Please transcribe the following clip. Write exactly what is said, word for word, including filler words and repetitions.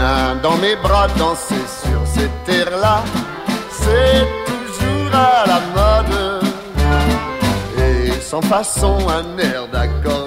Viens dans mes bras danser sur ces terres-là, c'est toujours à la mode. Et sans façon un air d'accord